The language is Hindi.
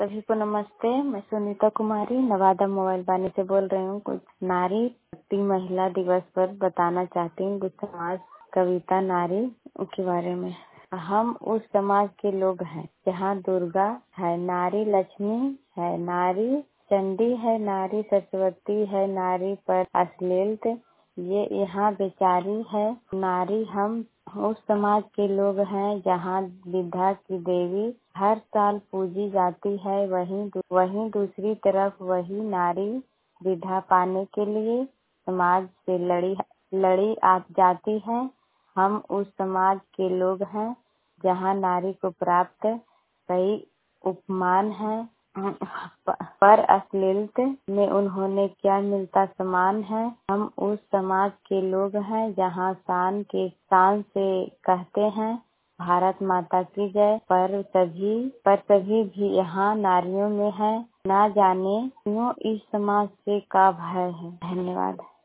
सभी को नमस्ते। मैं सुनीता कुमारी नवादा मोबाइल वाणी से बोल रही हूँ। कुछ नारी शक्ति महिला दिवस पर बताना चाहती हूँ। कुछ समाज कविता नारी के बारे में। हम उस समाज के लोग हैं जहाँ दुर्गा है, नारी लक्ष्मी है, नारी चंडी है, नारी सरस्वती है, नारी पर अश्लील ये यहाँ बेचारी है नारी। हम उस समाज के लोग हैं जहाँ विद्या की देवी हर साल पूजी जाती है। वहीं दूसरी तरफ वही नारी विद्या पाने के लिए समाज से लड़ी जाती है। हम उस समाज के लोग हैं जहाँ नारी को प्राप्त कई उपमान है, पर अश्लीलता में उन्होंने क्या मिलता समान है। हम उस समाज के लोग हैं जहाँ शान से कहते हैं भारत माता की जय, पर सभी भी यहाँ नारियों में है। ना जाने क्यों इस समाज से का भय है। धन्यवाद।